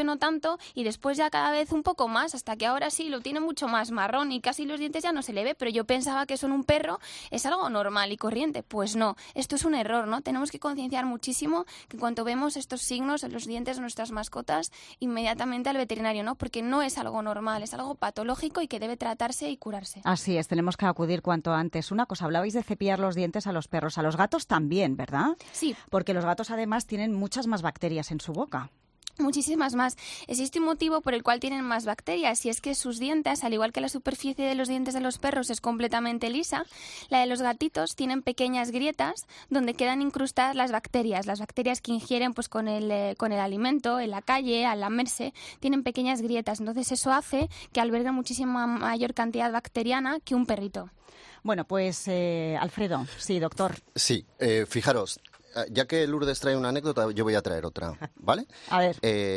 principio no tanto y después ya cada vez un poco más, hasta que ahora sí lo tiene mucho más marrón y casi los dientes ya no se le ve, pero yo pensaba que eso en un perro es algo normal y corriente. Pues no, esto es un error, ¿no? Tenemos que concienciar muchísimo que en cuanto vemos estos signos en los dientes de nuestras mascotas, inmediatamente al veterinario, ¿no? Porque no es algo normal, es algo patológico y que debe tratarse y curarse. Así es, tenemos que acudir cuanto antes. Una cosa, hablabais de cepillar los dientes a los perros, a los gatos también, ¿verdad? Sí. Porque los gatos además tienen muchas más bacterias en su boca. Muchísimas más. Existe un motivo por el cual tienen más bacterias y es que sus dientes, al igual que la superficie de los dientes de los perros es completamente lisa, la de los gatitos tienen pequeñas grietas donde quedan incrustadas las bacterias que ingieren pues con el alimento, en la calle, al lamerse, tienen pequeñas grietas. Entonces eso hace que alberguen muchísima mayor cantidad bacteriana que un perrito. Bueno, pues Alfredo, sí, doctor. Sí, fijaros. Ya que Lourdes trae una anécdota, yo voy a traer otra, ¿vale? A ver.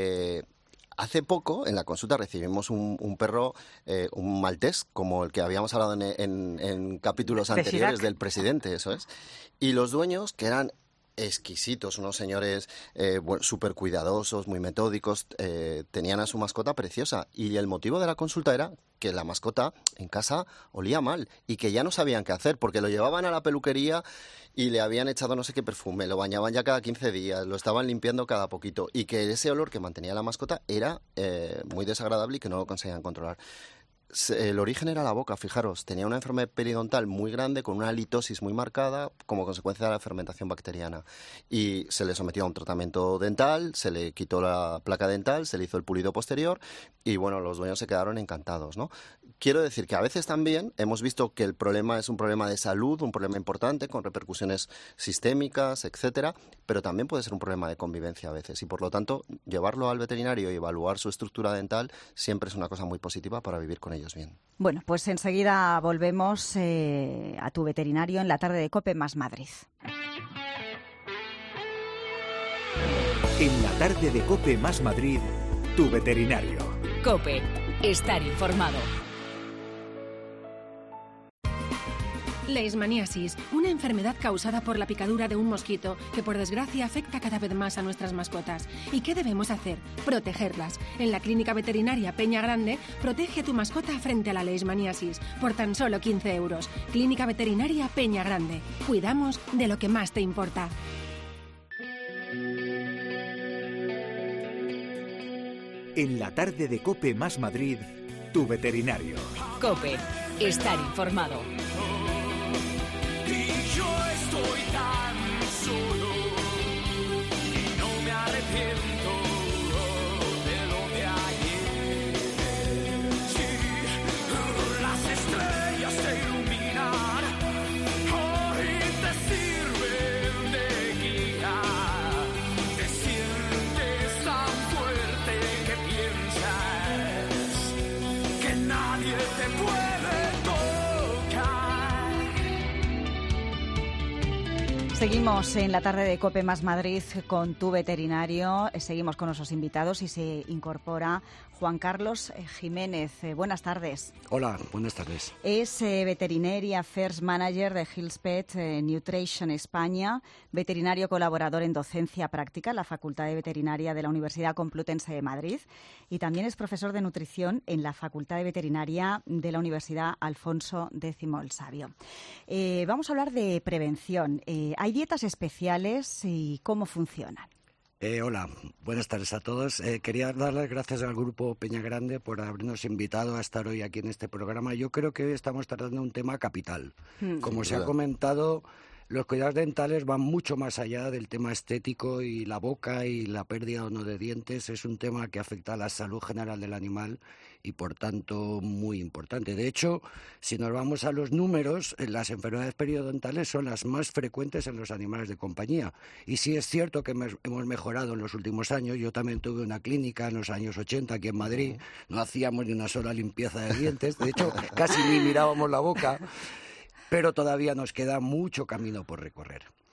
Hace poco, en la consulta, recibimos un perro, un maltés, como el que habíamos hablado en capítulos anteriores del presidente, eso es. Y los dueños, que eran exquisitos, unos señores súper cuidadosos, muy metódicos, tenían a su mascota preciosa. Y el motivo de la consulta era que la mascota en casa olía mal y que ya no sabían qué hacer porque lo llevaban a la peluquería y le habían echado no sé qué perfume, lo bañaban ya cada 15 días, lo estaban limpiando cada poquito y que ese olor que mantenía la mascota era muy desagradable y que no lo conseguían controlar. El origen era la boca, fijaros, tenía una enfermedad periodontal muy grande con una halitosis muy marcada como consecuencia de la fermentación bacteriana y se le sometió a un tratamiento dental, se le quitó la placa dental, se le hizo el pulido posterior y bueno, los dueños se quedaron encantados, ¿no? Quiero decir que a veces también hemos visto que el problema es un problema de salud, un problema importante con repercusiones sistémicas, etcétera, pero también puede ser un problema de convivencia a veces y por lo tanto llevarlo al veterinario y evaluar su estructura dental siempre es una cosa muy positiva para vivir con ellos bien. Bueno, pues enseguida volvemos a tu veterinario en la tarde de COPE más Madrid. En la tarde de COPE más Madrid, tu veterinario. COPE, estar informado. Leishmaniasis, una enfermedad causada por la picadura de un mosquito que por desgracia afecta cada vez más a nuestras mascotas. ¿Y qué debemos hacer? Protegerlas. En la Clínica Veterinaria Peña Grande, protege a tu mascota frente a la leishmaniasis por tan solo 15 €. Clínica Veterinaria Peña Grande. Cuidamos de lo que más te importa. En la tarde de COPE más Madrid, tu veterinario. COPE, estar informado. Y yo estoy tan solo y no me arrepiento de lo de ayer. Sí, las estrellas te iluminan, hoy te sirven de guía. Te sientes tan fuerte que piensas que nadie te puede tocar. Seguimos en la tarde de COPE más Madrid con tu veterinario. Seguimos con nuestros invitados y se incorpora Juan Carlos Jiménez. Buenas tardes. Hola, buenas tardes. Es Veterinary Affairs Manager de Hills Pet Nutrition España, veterinario colaborador en docencia práctica en la Facultad de Veterinaria de la Universidad Complutense de Madrid y también es profesor de nutrición en la Facultad de Veterinaria de la Universidad Alfonso X el Sabio. Vamos a hablar de prevención. ¿Hay dietas especiales y cómo funcionan? Hola, buenas tardes a todos. Quería dar las gracias al Grupo Peña Grande por habernos invitado a estar hoy aquí en este programa. Yo creo que hoy estamos tratando un tema capital. Como se ha comentado, los cuidados dentales van mucho más allá del tema estético y la boca y la pérdida o no de dientes. Es un tema que afecta a la salud general del animal y, por tanto, muy importante. De hecho, si nos vamos a los números, las enfermedades periodontales son las más frecuentes en los animales de compañía. Y sí es cierto que hemos mejorado en los últimos años. Yo también tuve una clínica en los años 80 aquí en Madrid. No hacíamos ni una sola limpieza de dientes. De hecho, casi ni mirábamos la boca. Pero todavía nos queda mucho camino por recorrer.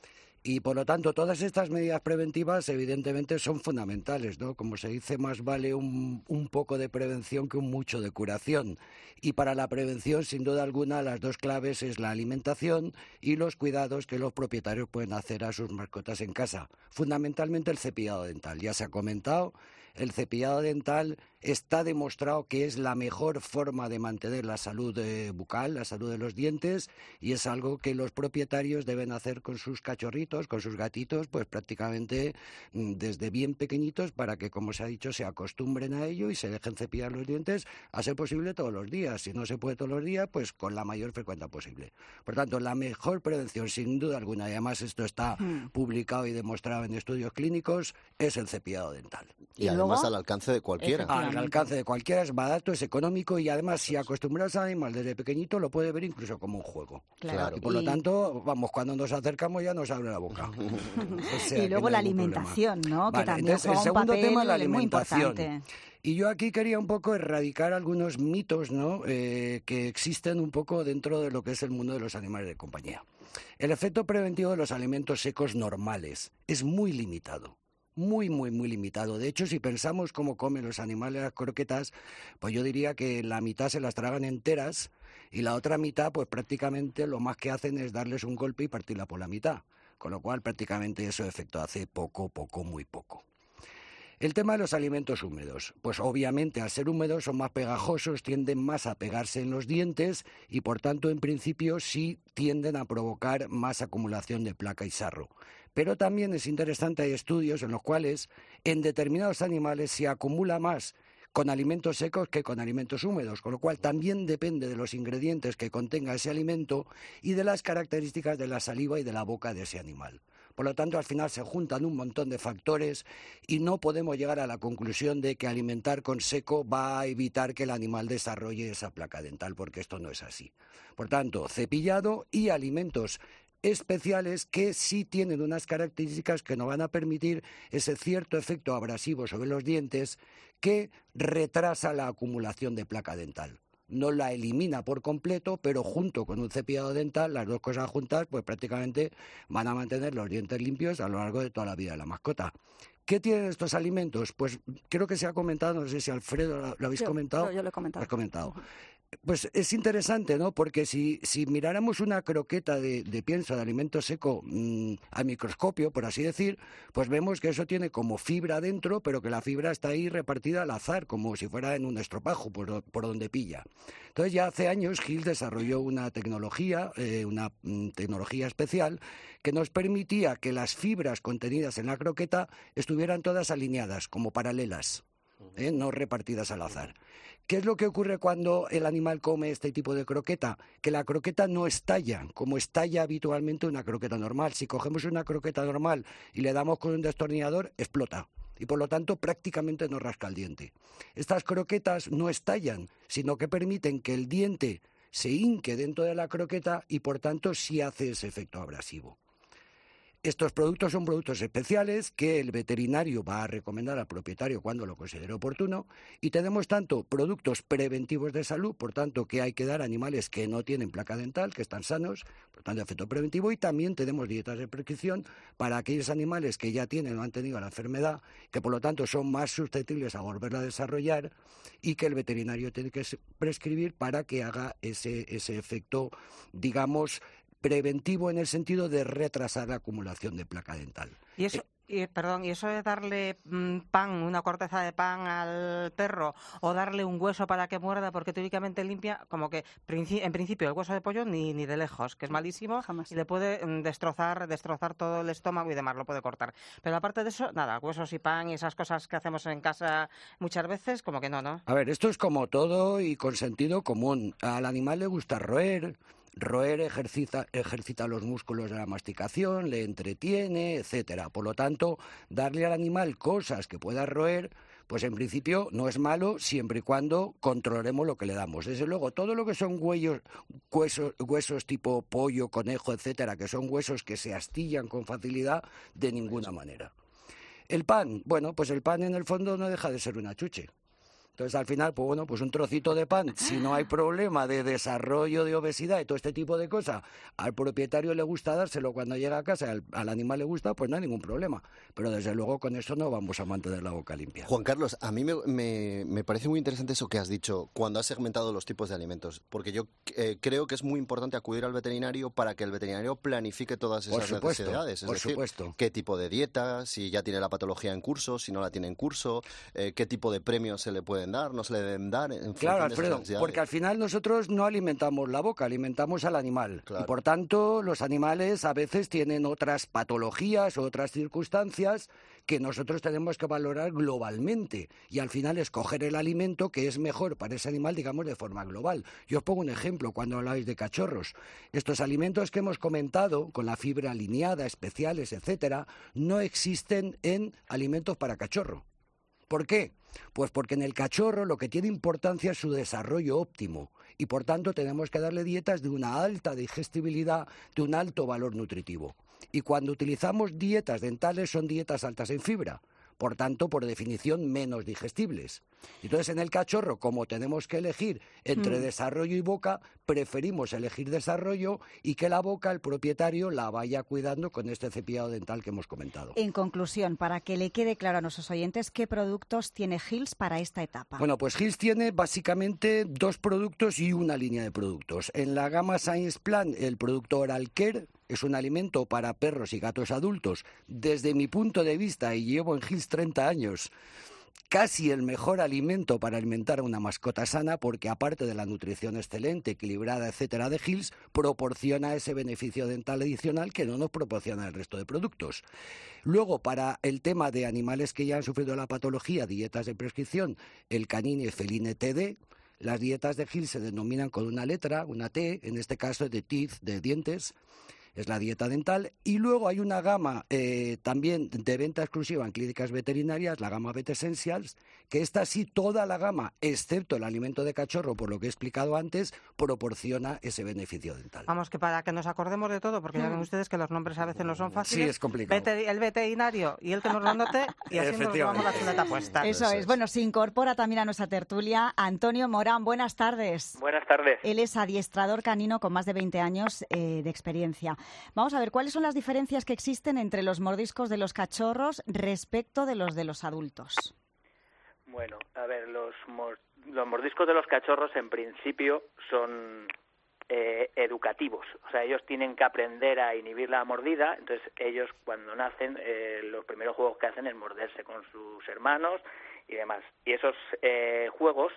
Y por lo tanto, todas estas medidas preventivas evidentemente son fundamentales, ¿no? Como se dice, más vale un poco de prevención que un mucho de curación. Y para la prevención, sin duda alguna, las dos claves es la alimentación y los cuidados que los propietarios pueden hacer a sus mascotas en casa. Fundamentalmente el cepillado dental. Ya se ha comentado, el cepillado dental está demostrado que es la mejor forma de mantener la salud bucal, la salud de los dientes, y es algo que los propietarios deben hacer con sus cachorritos, con sus gatitos, pues prácticamente desde bien pequeñitos, para que, como se ha dicho, se acostumbren a ello y se dejen cepillar los dientes a ser posible todos los días. Si no se puede todos los días, pues con la mayor frecuencia posible. Por tanto, la mejor prevención, sin duda alguna, y además esto está publicado y demostrado en estudios clínicos, es el cepillado dental. Y además al alcance de cualquiera. Al alcance de cualquiera, es barato, es económico, y además si acostumbras al animal desde pequeñito lo puede ver incluso como un juego. Claro. Y por lo tanto, vamos, cuando nos acercamos ya nos abre la boca. O sea, y luego la alimentación, ¿no? Que también juega un papel muy importante. Y yo aquí quería un poco erradicar algunos mitos, ¿no? Que existen un poco dentro de lo que es el mundo de los animales de compañía. El efecto preventivo de los alimentos secos normales es muy limitado. Muy limitado. De hecho, si pensamos cómo comen los animales las croquetas, pues yo diría que la mitad se las tragan enteras y la otra mitad, pues prácticamente lo más que hacen es darles un golpe y partirla por la mitad. Con lo cual, prácticamente eso efecto hace muy poco. El tema de los alimentos húmedos. Pues obviamente, al ser húmedos, son más pegajosos, tienden más a pegarse en los dientes y, por tanto, en principio, sí tienden a provocar más acumulación de placa y sarro. Pero también es interesante, hay estudios en los cuales en determinados animales se acumula más con alimentos secos que con alimentos húmedos, con lo cual también depende de los ingredientes que contenga ese alimento y de las características de la saliva y de la boca de ese animal. Por lo tanto, al final se juntan un montón de factores y no podemos llegar a la conclusión de que alimentar con seco va a evitar que el animal desarrolle esa placa dental, porque esto no es así. Por tanto, cepillado y alimentos especiales que sí tienen unas características que nos van a permitir ese cierto efecto abrasivo sobre los dientes que retrasa la acumulación de placa dental. No la elimina por completo, pero junto con un cepillado dental, las dos cosas juntas, pues prácticamente van a mantener los dientes limpios a lo largo de toda la vida de la mascota. ¿Qué tienen estos alimentos? Pues creo que se ha comentado, no sé si Alfredo lo habéis comentado. Yo lo he comentado. Lo has comentado. Pues es interesante, ¿no? Porque si miráramos una croqueta de pienso, de alimento seco al microscopio, por así decir, pues vemos que eso tiene como fibra dentro, pero que la fibra está ahí repartida al azar, como si fuera en un estropajo, por donde pilla. Entonces ya hace años Gil desarrolló una tecnología especial que nos permitía que las fibras contenidas en la croqueta estuvieran todas alineadas, como paralelas, no repartidas al azar. ¿Qué es lo que ocurre cuando el animal come este tipo de croqueta? Que la croqueta no estalla, como estalla habitualmente una croqueta normal. Si cogemos una croqueta normal y le damos con un destornillador, explota. Y por lo tanto prácticamente no rasca el diente. Estas croquetas no estallan, sino que permiten que el diente se hinque dentro de la croqueta y por tanto sí hace ese efecto abrasivo. Estos productos son productos especiales que el veterinario va a recomendar al propietario cuando lo considere oportuno, y tenemos tanto productos preventivos de salud, por tanto que hay que dar a animales que no tienen placa dental, que están sanos, por tanto efecto preventivo, y también tenemos dietas de prescripción para aquellos animales que ya tienen o han tenido la enfermedad, que por lo tanto son más susceptibles a volverla a desarrollar y que el veterinario tiene que prescribir para que haga ese efecto, digamos, preventivo en el sentido de retrasar la acumulación de placa dental. Y eso, y eso de darle pan, una corteza de pan al perro, o darle un hueso para que muerda porque teóricamente limpia, como que en principio el hueso de pollo ni de lejos, que es malísimo. Jamás. Y le puede destrozar todo el estómago y demás, lo puede cortar. Pero aparte de eso, nada, huesos y pan y esas cosas que hacemos en casa muchas veces, como que no. A ver, esto es como todo y con sentido común. Al animal le gusta roer ejercita los músculos de la masticación, le entretiene, etcétera. Por lo tanto, darle al animal cosas que pueda roer, pues en principio no es malo siempre y cuando controlemos lo que le damos. Desde luego, todo lo que son huesos tipo pollo, conejo, etcétera, que son huesos que se astillan con facilidad, de ninguna manera. El pan, bueno, pues el pan en el fondo no deja de ser una chuche. Entonces, al final, pues bueno, pues un trocito de pan, si no hay problema de desarrollo de obesidad y todo este tipo de cosas, al propietario le gusta dárselo cuando llega a casa, al animal le gusta, pues no hay ningún problema. Pero desde luego con eso no vamos a mantener la boca limpia. Juan Carlos, a mí me parece muy interesante eso que has dicho cuando has segmentado los tipos de alimentos, porque yo creo que es muy importante acudir al veterinario para que el veterinario planifique todas esas necesidades. Es decir, qué tipo de dieta, si ya tiene la patología en curso, si no la tiene en curso, qué tipo de premios se le pueden dar, no se le deben dar. Claro, Alfredo, porque al final nosotros no alimentamos la boca, alimentamos al animal. Claro. Y por tanto, los animales a veces tienen otras patologías o otras circunstancias que nosotros tenemos que valorar globalmente y al final escoger el alimento que es mejor para ese animal, digamos, de forma global. Yo os pongo un ejemplo cuando habláis de cachorros. Estos alimentos que hemos comentado, con la fibra alineada, especiales, etcétera, no existen en alimentos para cachorro. ¿Por qué? Pues porque en el cachorro lo que tiene importancia es su desarrollo óptimo y por tanto tenemos que darle dietas de una alta digestibilidad, de un alto valor nutritivo. Y cuando utilizamos dietas dentales son dietas altas en fibra, por tanto, por definición, menos digestibles. Entonces, en el cachorro, como tenemos que elegir entre desarrollo y boca, preferimos elegir desarrollo y que la boca, el propietario, la vaya cuidando con este cepillado dental que hemos comentado. En conclusión, para que le quede claro a nuestros oyentes, ¿qué productos tiene Hill's para esta etapa? Bueno, pues Hill's tiene básicamente 2 productos y una línea de productos. En la gama Science Plan, el producto Oral Care es un alimento para perros y gatos adultos. Desde mi punto de vista, y llevo en Hill's 30 años, casi el mejor alimento para alimentar a una mascota sana, porque aparte de la nutrición excelente, equilibrada, etcétera, de Hill's, proporciona ese beneficio dental adicional que no nos proporciona el resto de productos. Luego, para el tema de animales que ya han sufrido la patología, dietas de prescripción, el Canine Feline TD. Las dietas de Hill's se denominan con una letra, una T, en este caso de teeth, de dientes. Es la dieta dental, y luego hay una gama también de venta exclusiva en clínicas veterinarias, la gama Vet Essentials, que esta sí, toda la gama, excepto el alimento de cachorro, por lo que he explicado antes, proporciona ese beneficio dental. Vamos, que para que nos acordemos de todo, porque ya ven ustedes que los nombres a veces no son fáciles. Sí, es complicado. El veterinario y el que nos lo anote, y así nos llevamos la chuleta puesta. Eso es. Bueno, se incorpora también a nuestra tertulia Antonio Morán. Buenas tardes. Buenas tardes. Él es adiestrador canino con más de 20 años de experiencia. Vamos a ver, ¿cuáles son las diferencias que existen entre los mordiscos de los cachorros respecto de los adultos? Bueno, a ver, los mordiscos de los cachorros en principio son educativos. O sea, ellos tienen que aprender a inhibir la mordida. Entonces, ellos cuando nacen, los primeros juegos que hacen es morderse con sus hermanos y demás. Y esos juegos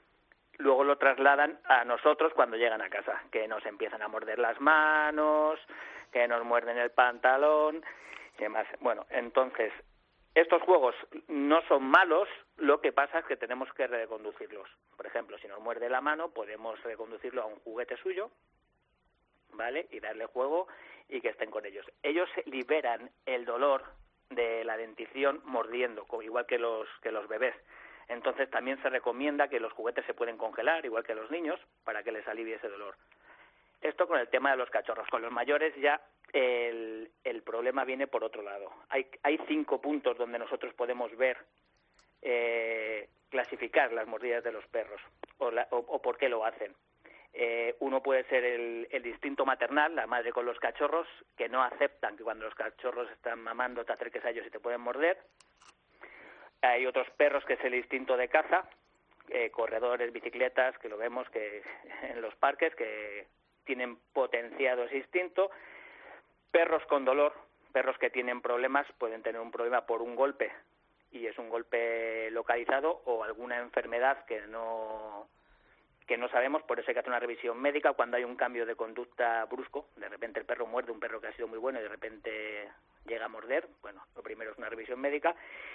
luego lo trasladan a nosotros cuando llegan a casa, que nos empiezan a morder las manos, que nos muerden el pantalón y demás. Bueno, entonces, estos juegos no son malos, lo que pasa es que tenemos que reconducirlos. Por ejemplo, si nos muerde la mano, podemos reconducirlo a un juguete suyo, ¿vale? Y darle juego y que estén con ellos. Ellos liberan el dolor de la dentición mordiendo, igual que los bebés. Entonces también se recomienda que los juguetes se pueden congelar, igual que los niños, para que les alivie ese dolor. Esto con el tema de los cachorros. Con los mayores ya el problema viene por otro lado. Hay 5 puntos donde nosotros podemos ver, clasificar las mordidas de los perros o por qué lo hacen. Uno puede ser el instinto maternal, la madre con los cachorros, que no aceptan que cuando los cachorros están mamando te acerques a ellos y te pueden morder. Hay otros perros que es el instinto de caza, corredores, bicicletas, que lo vemos que en los parques, que tienen potenciado ese instinto. Perros con dolor, perros que tienen problemas, pueden tener un problema por un golpe, y es un golpe localizado, o alguna enfermedad que no sabemos, por eso hay que hacer una revisión médica cuando hay un cambio de conducta brusco. De repente el perro muerde, un perro que ha sido muy bueno, y de repente llega a morder. Bueno, lo primero es una revisión médica.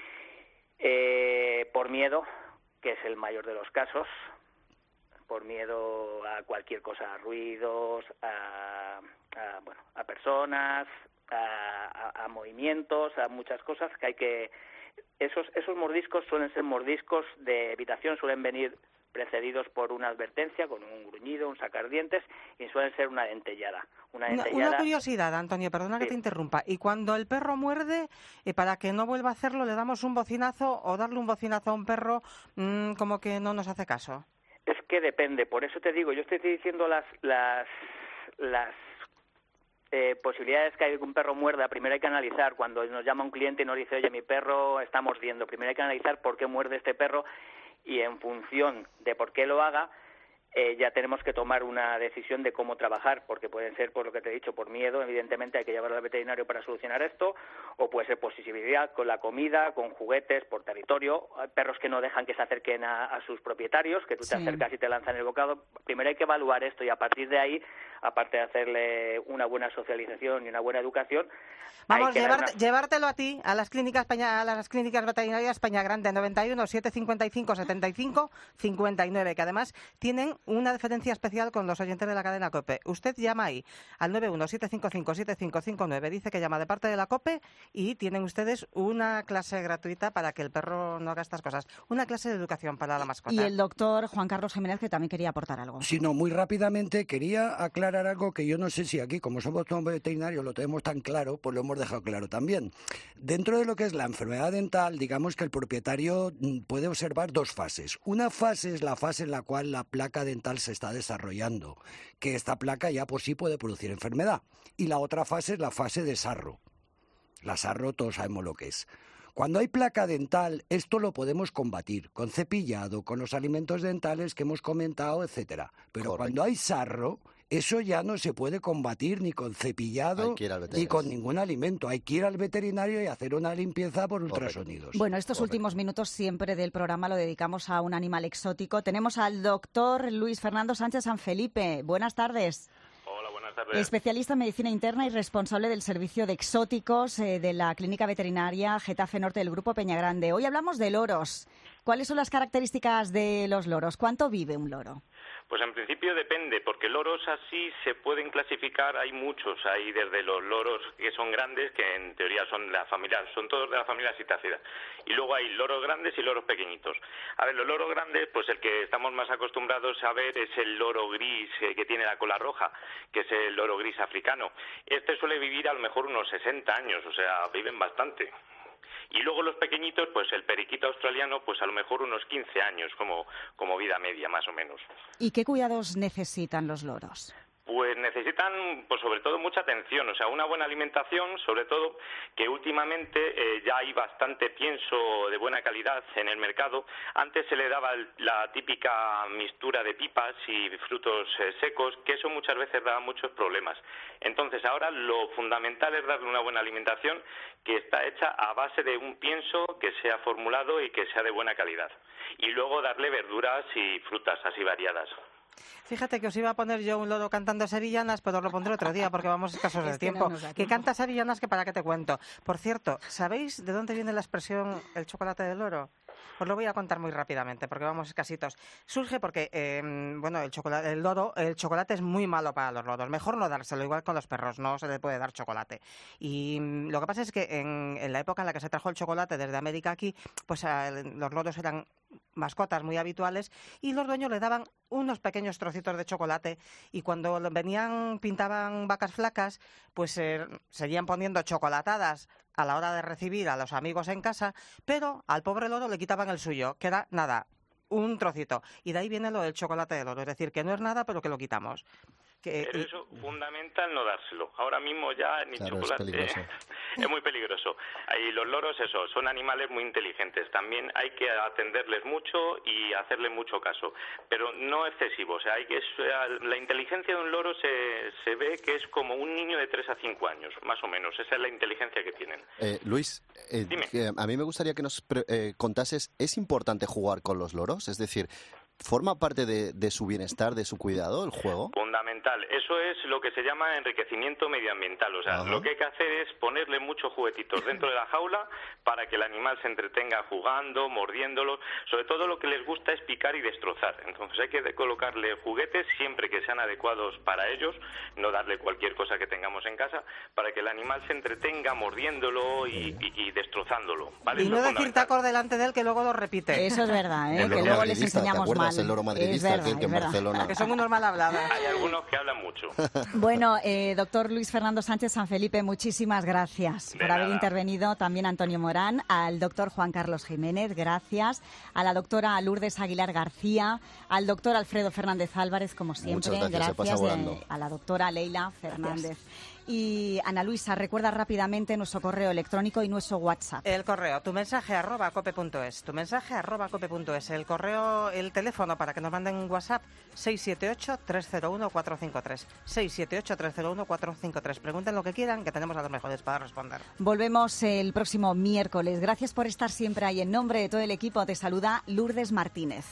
Por miedo, que es el mayor de los casos, por miedo a cualquier cosa, a ruidos, a personas, a movimientos, a muchas cosas que hay que... Esos mordiscos suelen ser mordiscos de evitación, suelen venir precedidos por una advertencia, con un gruñido, un sacar dientes, y suelen ser una dentellada. Una curiosidad, Antonio, perdona que te interrumpa. Y cuando el perro muerde, para que no vuelva a hacerlo, ¿le damos un bocinazo o darle un bocinazo a un perro como que no nos hace caso? Es que depende, por eso te digo, yo estoy diciendo las posibilidades que hay de que un perro muerda. Primero hay que analizar, cuando nos llama un cliente y nos dice, oye, mi perro está mordiendo, primero hay que analizar por qué muerde este perro, y en función de por qué lo haga, ya tenemos que tomar una decisión de cómo trabajar, porque pueden ser, por lo que te he dicho, por miedo, evidentemente hay que llevarlo al veterinario para solucionar esto, o puede ser por sensibilidad con la comida, con juguetes, por territorio. Hay perros que no dejan que se acerquen a sus propietarios, que tú te acercas y te lanzan el bocado. Primero hay que evaluar esto, y a partir de ahí, aparte de hacerle una buena socialización y una buena educación, vamos, llevártelo a ti, a las clínicas veterinarias Peñagrande, 91 755 75 59, que además tienen una diferencia especial con los oyentes de la cadena COPE. Usted llama ahí al 91 755 7559, dice que llama de parte de la COPE, y tienen ustedes una clase gratuita para que el perro no haga estas cosas. Una clase de educación para la mascota. Y el doctor Juan Carlos Jiménez, que también quería aportar algo. Sí, no, muy rápidamente quería aclarar algo que yo no sé si aquí, como somos todos veterinarios, lo tenemos tan claro, pues lo hemos dejado claro también. Dentro de lo que es la enfermedad dental, digamos que el propietario puede observar dos fases. Una fase es la fase en la cual la placa dental se está desarrollando, que esta placa ya por sí puede producir enfermedad. Y la otra fase es la fase de sarro. La sarro todos sabemos lo que es. Cuando hay placa dental, esto lo podemos combatir con cepillado, con los alimentos dentales que hemos comentado, etcétera. Pero cuando hay sarro, eso ya no se puede combatir ni con cepillado ni con ningún alimento. Hay que ir al veterinario y hacer una limpieza por ultrasonidos. Bueno, estos últimos minutos siempre del programa lo dedicamos a un animal exótico. Tenemos al doctor Luis Fernando Sánchez Sanfelipe. Buenas tardes. Hola, buenas tardes. Especialista en medicina interna y responsable del servicio de exóticos de la Clínica Veterinaria Getafe Norte del Grupo Peñagrande. Hoy hablamos de loros. ¿Cuáles son las características de los loros? ¿Cuánto vive un loro? Pues en principio depende, porque loros así se pueden clasificar, hay muchos, hay desde los loros que son grandes, que en teoría son todos de la familia Citacea, y luego hay loros grandes y loros pequeñitos. A ver, los loros grandes, pues el que estamos más acostumbrados a ver es el loro gris que tiene la cola roja, que es el loro gris africano. Este suele vivir a lo mejor unos 60 años, o sea, viven bastante. Y luego los pequeñitos, pues el periquito australiano, pues a lo mejor unos 15 años como vida media, más o menos. ¿Y qué cuidados necesitan los loros? Pues necesitan, pues sobre todo, mucha atención, o sea, una buena alimentación, sobre todo que últimamente ya hay bastante pienso de buena calidad en el mercado. Antes se le daba la típica mixtura de pipas y frutos secos, que eso muchas veces daba muchos problemas. Entonces ahora lo fundamental es darle una buena alimentación que está hecha a base de un pienso que sea formulado y que sea de buena calidad. Y luego darle verduras y frutas así variadas. Fíjate que os iba a poner yo un loro cantando sevillanas, pero os lo pondré otro día porque vamos escasos de tiempo. Que canta sevillanas, que para qué te cuento. Por cierto, ¿sabéis de dónde viene la expresión el chocolate del loro? Os lo voy a contar muy rápidamente porque vamos escasitos. Surge porque, el chocolate es muy malo para los loros. Mejor no dárselo, igual con los perros, no se le puede dar chocolate. Y lo que pasa es que en la época en la que se trajo el chocolate desde América aquí, pues los loros eran mascotas muy habituales y los dueños le daban unos pequeños trocitos de chocolate, y cuando pintaban vacas flacas, pues seguían poniendo chocolatadas a la hora de recibir a los amigos en casa, pero al pobre loro le quitaban el suyo, que era nada, un trocito. Y de ahí viene lo del chocolate de loro, es decir, que no es nada, pero que lo quitamos. Pero eso fundamental no dárselo. Ahora mismo ya ni chocolate es muy peligroso. Y los loros, eso, son animales muy inteligentes. También hay que atenderles mucho y hacerles mucho caso, pero no excesivo. O sea, la inteligencia de un loro se ve que es como un niño de 3 a 5 años, más o menos. Esa es la inteligencia que tienen. Luis, dime. A mí me gustaría que nos contases, ¿es importante jugar con los loros? Es decir, ¿forma parte de su bienestar, de su cuidado, el juego? Fundamental. Eso es lo que se llama enriquecimiento medioambiental. O sea, lo que hay que hacer es ponerle muchos juguetitos dentro de la jaula para que el animal se entretenga jugando, mordiéndolo. Sobre todo lo que les gusta es picar y destrozar. Entonces hay que colocarle juguetes siempre que sean adecuados para ellos, no darle cualquier cosa que tengamos en casa, para que el animal se entretenga mordiéndolo y destrozándolo, ¿vale? Y no decir tacos delante de él que luego lo repite. Eso es verdad, que luego les enseñamos mal. más el loro madridista que en Barcelona. Que son unos mal hablados. Hay algunos que hablan mucho. Bueno, doctor Luis Fernando Sánchez Sanfelipe, muchísimas gracias por haber intervenido. También Antonio Morán, al doctor Juan Carlos Jiménez, gracias. A la doctora Lourdes Aguilar García, al doctor Alfredo Fernández Álvarez, como siempre, gracias. A la doctora Leila Fernández. Y Ana Luisa, recuerda rápidamente nuestro correo electrónico y nuestro WhatsApp. El correo, tu mensaje @cope.es, el correo, el teléfono para que nos manden un WhatsApp, 678-301-453, 678-301-453. Pregunten lo que quieran, que tenemos a los mejores para responder. Volvemos el próximo miércoles. Gracias por estar siempre ahí. En nombre de todo el equipo te saluda Lourdes Martínez.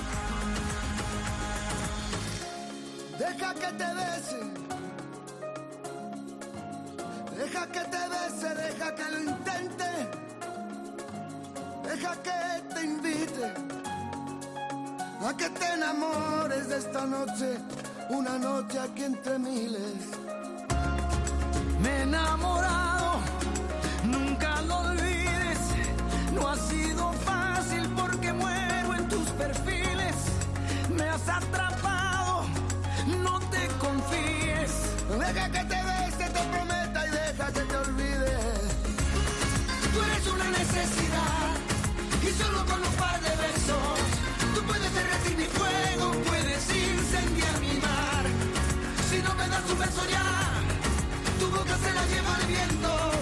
Deja que te bese. Deja que te bese, deja que lo intente, deja que te invite a que te enamores de esta noche, una noche aquí entre miles. Me he enamorado, nunca lo olvides, no ha sido fácil porque muero en tus perfiles, me has atrapado, no te confíes. Deja que te bese, te prometa y deja que te olvides. Tú eres una necesidad y solo con un par de besos tú puedes derretir mi fuego, puedes incendiar mi mar. Si no me das un beso ya, tu boca se la lleva el viento.